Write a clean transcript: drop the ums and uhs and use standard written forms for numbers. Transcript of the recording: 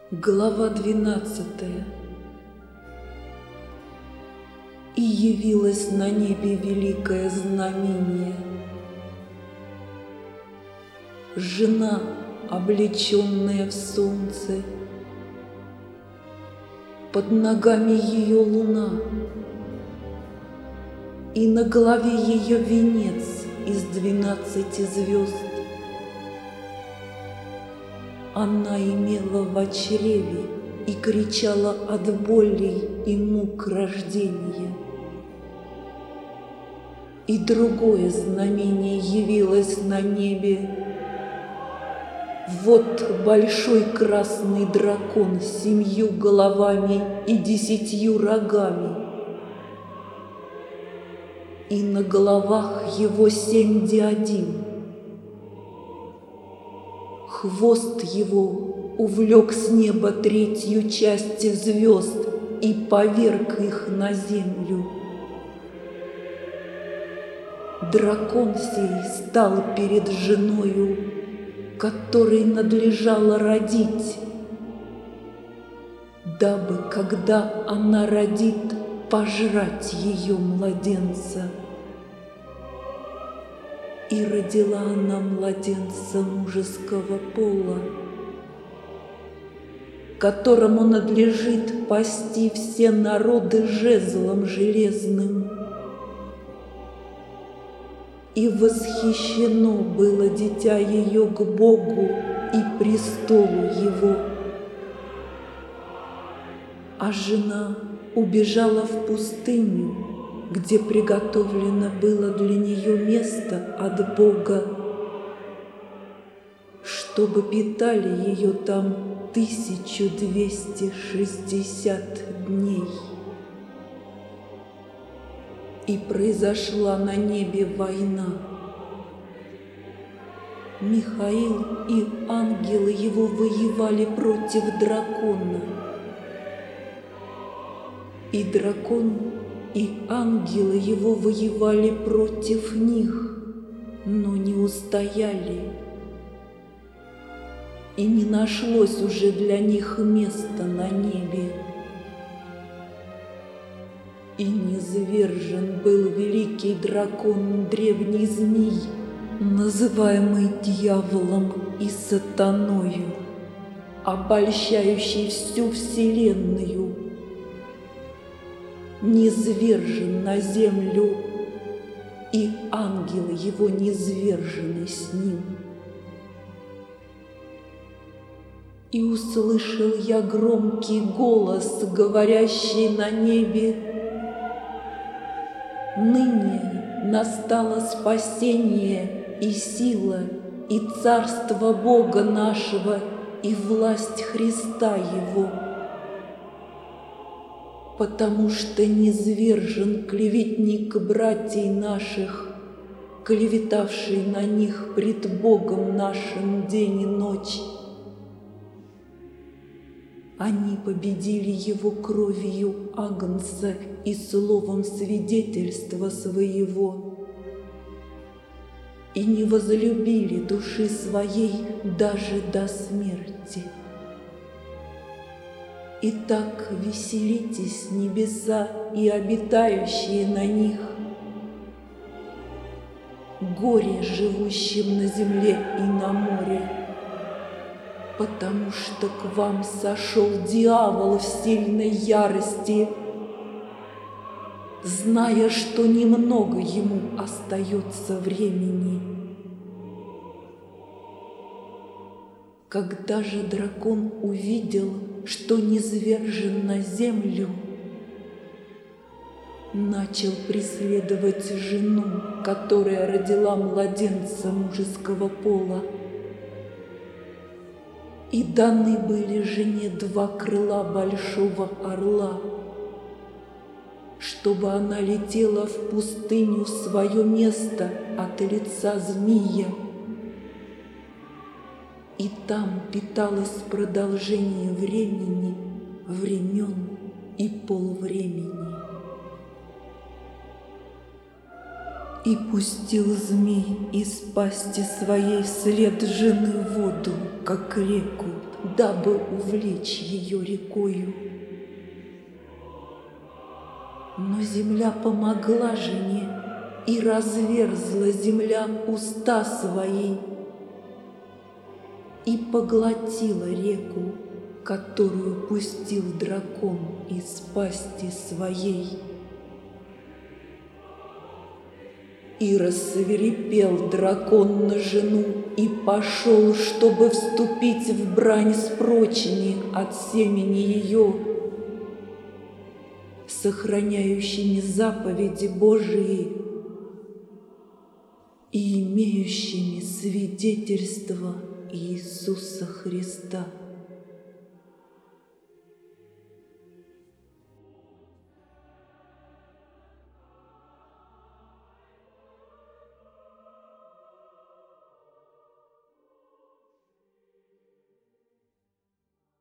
Глава 12. И явилось на небе великое знамение. Жена, облеченная в солнце, под ногами ее луна, и на голове ее венец из 12 звезд. Она имела в чреве и кричала от болей и мук рождения. И другое знамение явилось на небе. Вот большой красный дракон с 7 головами и 10 рогами, и на головах его 7 диадим. Хвост его увлек с неба 3 часть звезд и поверг их на землю. Дракон сей стал перед женою, которой надлежало родить, дабы, когда она родит, пожрать ее младенца. И родила она младенца мужеского пола, которому надлежит пасти все народы жезлом железным. И восхищено было дитя ее к Богу и престолу его. А жена убежала в пустыню, где приготовлено было для нее место от Бога, чтобы питали ее там 1260 дней. И произошла на небе война. Михаил и ангелы его воевали против дракона. И дракон и ангелы его воевали против них, но не устояли. И не нашлось уже для них места на небе. И низвержен был великий дракон, древний змей, называемый дьяволом и сатаною, обольщающий всю вселенную. Низвержен на землю, и ангелы его низвержены с ним. И услышал я громкий голос, говорящий на небе: «Ныне настало спасение и сила, и царство Бога нашего, и власть Христа Его. Потому что низвержен клеветник братьей наших, клеветавший на них пред Богом нашим день и ночь. Они победили его кровью агнца и словом свидетельства своего, и не возлюбили души своей даже до смерти. Итак, веселитесь, небеса и обитающие на них, горе живущим на земле и на море, потому что к вам сошел дьявол в сильной ярости, зная, что немного ему остается времени. Когда же дракон увидел, что низвержен на землю, начал преследовать жену, которая родила младенца мужеского пола. И даны были жене 2 крыла большого орла, чтобы она летела в пустыню в свое место от лица змея, и там питалась продолжение времени, времен и полвремени. И пустил змей из пасти своей вслед жены воду, как реку, дабы увлечь ее рекою. Но земля помогла жене, и разверзла земля уста свои, и поглотила реку, которую пустил дракон из пасти своей. И рассвирепел дракон на жену, и пошел, чтобы вступить в брань с прочими от семени ее, сохраняющими заповеди Божии и имеющими свидетельство Иисуса Христа.